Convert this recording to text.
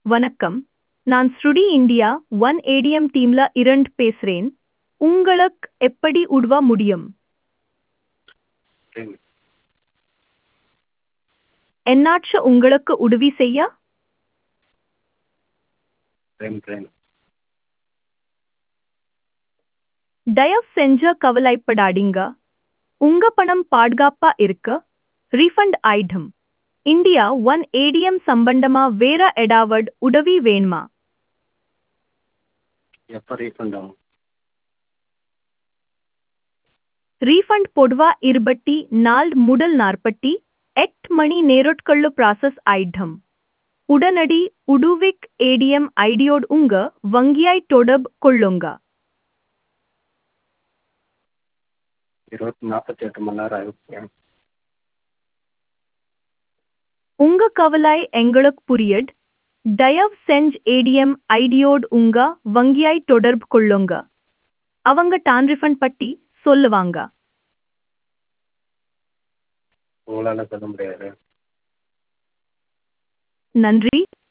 வணக்கம். நான் ஸ்ருடி India one ATM டீம்ல இரண்டு பேசுறேன். உங்களுக்கு எப்படி உதவ முடியும்? ட்ரெயின் என்னாச்சு உங்களுக்கு உதவி செய்ய? ட்ரெயின் ட்ரெயின் தயவு செஞ்சு கவலைப்படாதீங்க. உங்க பணம் பாதுகாப்பா இருக்கு. ரீஃபண்ட் ஆயிடும். இந்தியா ஒன் ஏடிஎம் சம்பந்தமா வேற ஏதாவது உதவி வேணுமா? எப்போ ரீஃபண்ட் ஆகும்? ரீஃபண்ட் பொதுவா 24 முதல் 48 மணி நேரத்துக்குள்ள ப்ராசஸ் ஆயிடும். உடனடி உடுவிக் ஏடிஎம் ஐடியோடு உங்க வங்கியை தொடர்பு கொள்ளுங்க. 48 மணி நேரம் ஆகிடுச்சு. உங்க கவலை எங்களுக்கு புரியுது. தயவு செஞ்சு ஏடிஎம் ஐடியோடு உங்க வங்கியை தொடர்பு கொள்ளுங்க. அவங்க டான் ரீஃபண்ட் பற்றி சொல்லுவாங்க. உங்களால் சொல்ல முடியாது. நன்றி.